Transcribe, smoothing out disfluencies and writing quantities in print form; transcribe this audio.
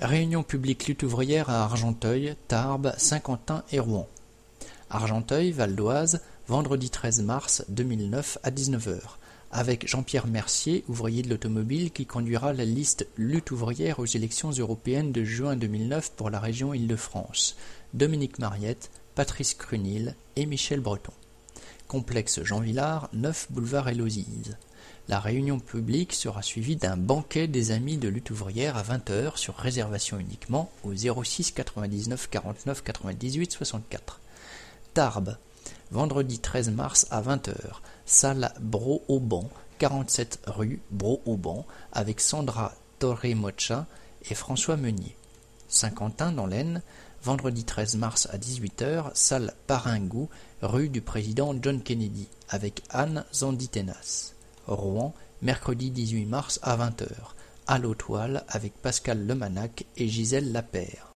Réunion publique lutte ouvrière à Argenteuil, Tarbes, Saint-Quentin et Rouen. Argenteuil, Val d'Oise, vendredi 13 mars 2009 à 19h, avec Jean-Pierre Mercier, ouvrier de l'automobile, qui conduira la liste lutte ouvrière aux élections européennes de juin 2009 pour la région Île-de-France, Dominique Mariette, Patrice Crunil et Michel Breton. Complexe Jean Villard, 9 boulevard Élosise. La réunion publique sera suivie d'un banquet des amis de lutte ouvrière à 20h sur réservation uniquement au 06 99 49 98 64. Tarbes, vendredi 13 mars à 20h, salle Bro-Auban, 47 rue Bro-Auban, avec Sandra Torremocha et François Meunier. Saint-Quentin dans l'Aisne, vendredi 13 mars à 18h, salle Paringou, rue du Président John Kennedy, avec Anne Zanditenas. Rouen, mercredi 18 mars à 20h, à l'Autoile avec Pascal Lemanac et Gisèle Lapère.